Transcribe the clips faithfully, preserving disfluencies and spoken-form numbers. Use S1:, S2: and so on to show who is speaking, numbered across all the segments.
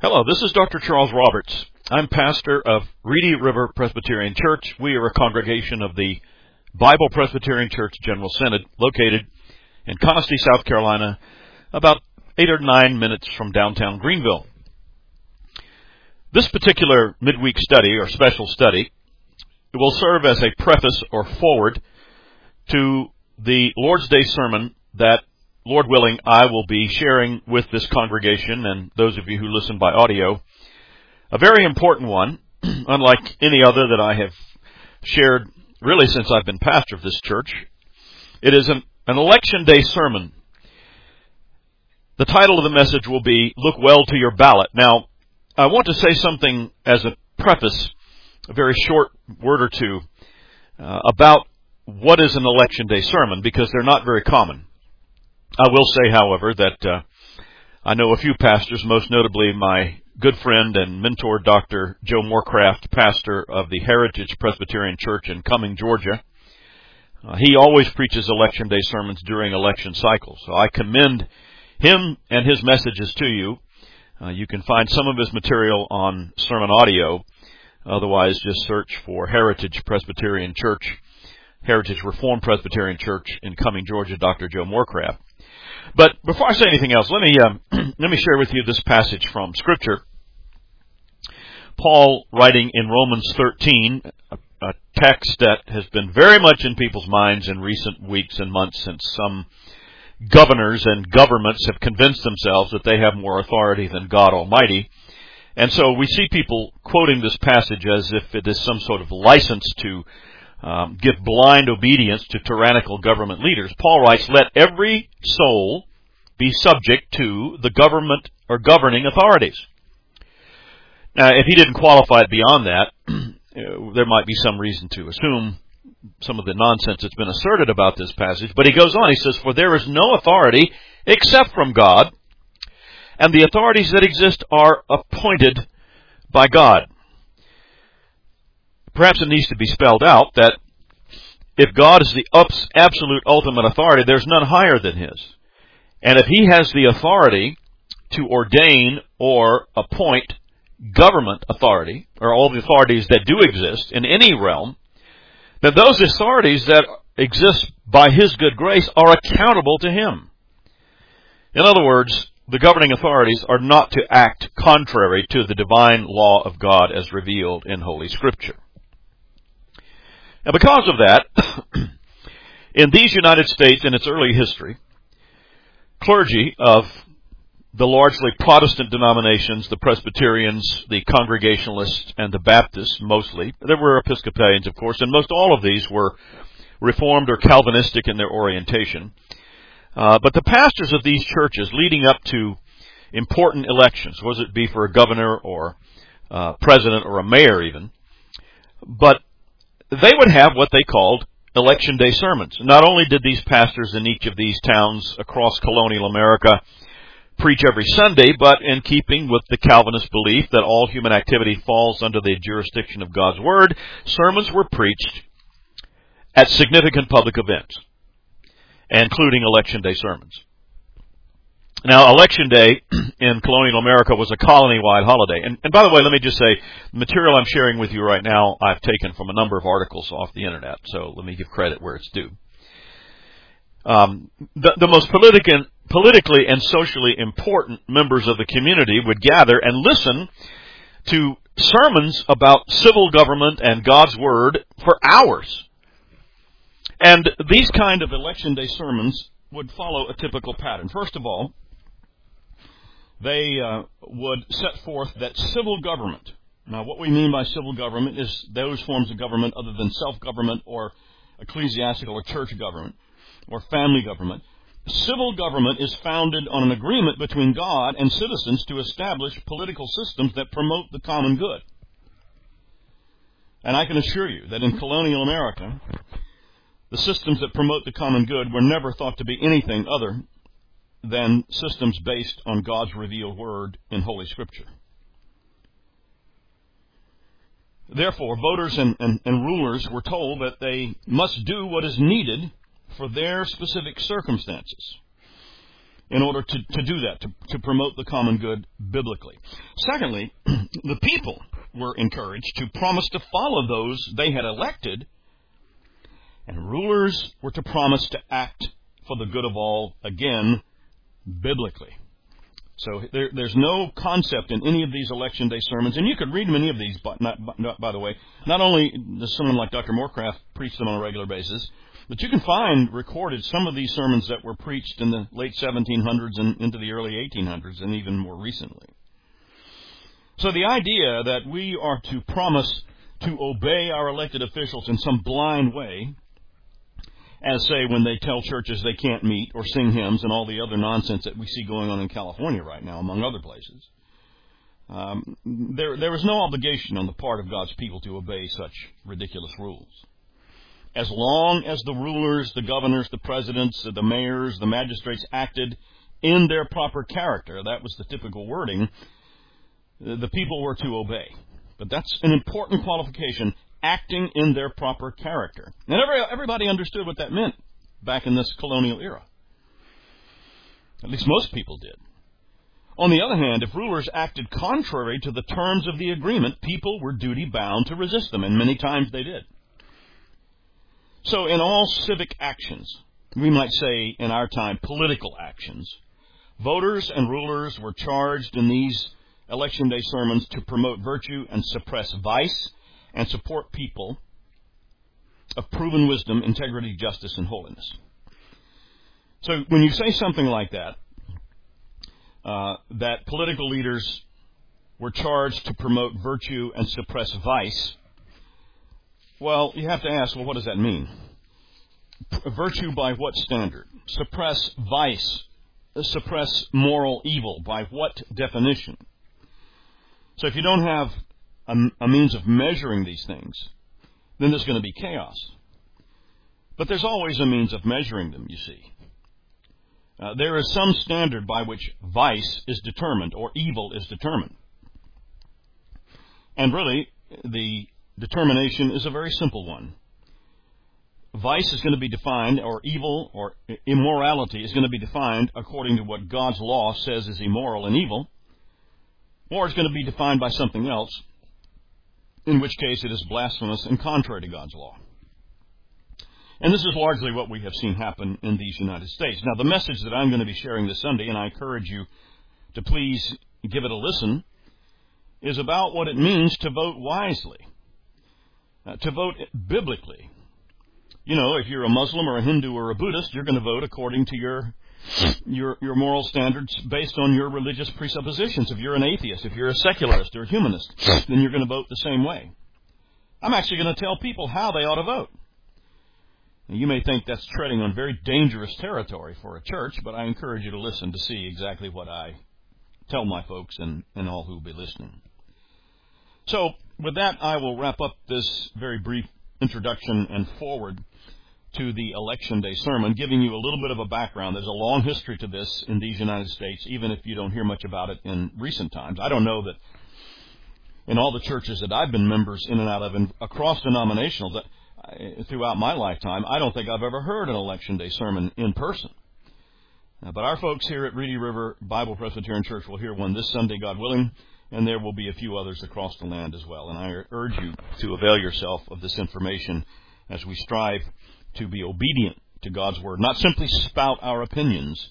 S1: Hello, this is Doctor Charles Roberts. I'm pastor of Reedy River Presbyterian Church. We are a congregation of the Bible Presbyterian Church General Synod, located in Conestee, South Carolina, about eight or nine minutes from downtown Greenville. This particular midweek study, or special study, will serve as a preface or forward to the Lord's Day sermon that, Lord willing, I will be sharing with this congregation and those of you who listen by audio. A very important one, unlike any other that I have shared really since I've been pastor of this church. It is an, an election day sermon. The title of the message will be, Look Well to Your Ballot. Now, I want to say something as a preface, a very short word or two, uh, about what is an election day sermon, because they're not very common. I will say, however, that uh, I know a few pastors, most notably my good friend and mentor, Doctor Joe Moorcraft, pastor of the Heritage Presbyterian Church in Cumming, Georgia. Uh, he always preaches election day sermons during election cycles. So I commend him and his messages to you. Uh, you can find some of his material on Sermon Audio. Otherwise, just search for Heritage Presbyterian Church, Heritage Reformed Presbyterian Church in Cumming, Georgia, Doctor Joe Moorcraft. But before I say anything else, let me um, let me share with you this passage from Scripture. Paul, writing in Romans thirteen, a, a text that has been very much in people's minds in recent weeks and months, since some governors and governments have convinced themselves that they have more authority than God Almighty. And so we see people quoting this passage as if it is some sort of license to Um, give blind obedience to tyrannical government leaders. Paul writes, let every soul be subject to the government or governing authorities. Now, if he didn't qualify it beyond that, there might be some reason to assume some of the nonsense that's been asserted about this passage. But he goes on, he says, for there is no authority except from God, and the authorities that exist are appointed by God. Perhaps it needs to be spelled out that if God is the absolute ultimate authority, there's none higher than His. And if He has the authority to ordain or appoint government authority, or all the authorities that do exist in any realm, then those authorities that exist by His good grace are accountable to Him. In other words, the governing authorities are not to act contrary to the divine law of God as revealed in Holy Scripture. Now, because of that, in these United States, in its early history, clergy of the largely Protestant denominations, the Presbyterians, the Congregationalists, and the Baptists mostly, there were Episcopalians, of course, and most all of these were Reformed or Calvinistic in their orientation. Uh, but the pastors of these churches leading up to important elections, whether it be for a governor or uh, president or a mayor even, but they would have what they called election day sermons. Not only did these pastors in each of these towns across colonial America preach every Sunday, but in keeping with the Calvinist belief that all human activity falls under the jurisdiction of God's Word, sermons were preached at significant public events, including election day sermons. Now, Election Day in colonial America was a colony-wide holiday. And, and by the way, let me just say, the material I'm sharing with you right now, I've taken from a number of articles off the Internet, so let me give credit where it's due. Um, the, the most politic- politically and socially important members of the community would gather and listen to sermons about civil government and God's Word for hours. And these kind of Election Day sermons would follow a typical pattern. First of all, they uh, would set forth that civil government. Now, what we mean by civil government is those forms of government other than self-government or ecclesiastical or church government or family government. Civil government is founded on an agreement between God and citizens to establish political systems that promote the common good. And I can assure you that in colonial America, the systems that promote the common good were never thought to be anything other than systems based on God's revealed Word in Holy Scripture. Therefore, voters and, and, and rulers were told that they must do what is needed for their specific circumstances.
S2: in order to, to do that, to, to promote the common good biblically. Secondly, the people were encouraged to promise to follow those they had elected, and rulers were to promise to act for the good of all, again, biblically. So there, there's no concept in any of these election day sermons, and you could read many of these, but not, not, by the way. Not only does someone like Doctor Morecraft preach them on a regular basis, but you can find recorded some of these sermons that were preached in the late seventeen hundreds and into the early eighteen hundreds, and even more recently. So the idea that we are to promise to obey our elected officials in some blind way, as, say, when they tell churches they can't meet or sing hymns and all the other nonsense that we see going on in California right now, among other places. Um, there, there is no obligation on the part of God's people to obey such ridiculous rules. As long as the rulers, the governors, the presidents, the mayors, the magistrates acted in their proper character, that was the typical wording, the people were to obey. But that's an important qualification, acting in their proper character. And every, everybody understood what that meant back in this colonial era. At least most people did. On the other hand, if rulers acted contrary to the terms of the agreement, people were duty-bound to resist them, and many times they did. So in all civic actions, we might say in our time political actions, voters and rulers were charged in these election day sermons to promote virtue and suppress vice and support people of proven wisdom, integrity, justice, and holiness. So when you say something like that, uh, that political leaders were charged to promote virtue and suppress vice, well, you have to ask, well, what does that mean? Virtue by what standard? Suppress vice, suppress moral evil by what definition? So if you don't have a, a means of measuring these things, then there's going to be chaos. But there's always a means of measuring them, you see. Uh, there is some standard by which vice is determined or evil is determined. And really, the determination is a very simple one. Vice is going to be defined, or evil or immorality is going to be defined according to what God's law says is immoral and evil, or it's going to be defined by something else, in which case it is blasphemous and contrary to God's law. And this is largely what we have seen happen in these United States. Now, the message that I'm going to be sharing this Sunday, and I encourage you to please give it a listen, is about what it means to vote wisely, uh, to vote biblically. You know, if you're a Muslim or a Hindu or a Buddhist, you're going to vote according to your your your moral standards based on your religious presuppositions. If you're an atheist, if you're a secularist or a humanist, then you're going to vote the same way. I'm actually going to tell people how they ought to vote. Now, you may think that's treading on very dangerous territory for a church, but I encourage you to listen to see exactly what I tell my folks and, and all who will be listening. So, with that, I will wrap up this very brief introduction and forward to the Election Day sermon, giving you a little bit of a background. There's a long history to this in these United States, even if you don't hear much about it in recent times. I don't know that in all the churches that I've been members in and out of, and across denominational, that uh, throughout my lifetime, I don't think I've ever heard an Election Day sermon in person. Uh, but our folks here at Reedy River Bible Presbyterian Church will hear one this Sunday, God willing, and there will be a few others across the land as well. And I urge you to avail yourself of this information as we strive to be obedient to God's Word, not simply spout our opinions.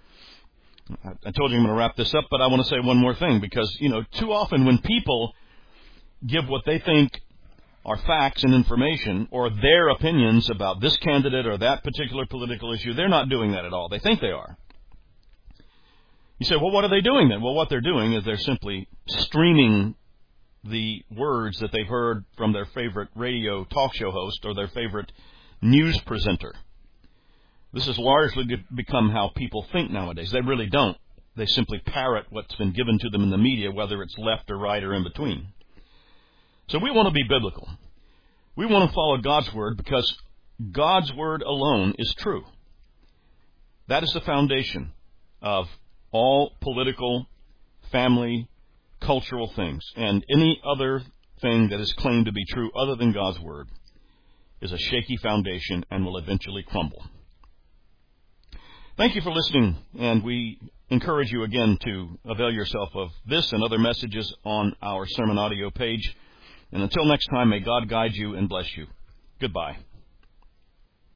S2: I told you I'm going to wrap this up, but I want to say one more thing, because, you know, too often when people give what they think are facts and information, or their opinions about this candidate or that particular political issue, they're not doing that at all. They think they are. You say, well, what are they doing then? Well, what they're doing is they're simply streaming the words that they've heard from their favorite radio talk show host or their favorite news presenter. This has largely become how people think nowadays. They really don't. They simply parrot what's been given to them in the media, whether it's left or right or in between. So we want to be biblical. We want to follow God's Word because God's Word alone is true. That is the foundation of all political, family, cultural things. And any other thing that is claimed to be true other than God's Word is a shaky foundation and will eventually crumble. Thank you for listening, and we encourage you again to avail yourself of this and other messages on our sermon audio page. And until next time, may God guide you and bless you. Goodbye.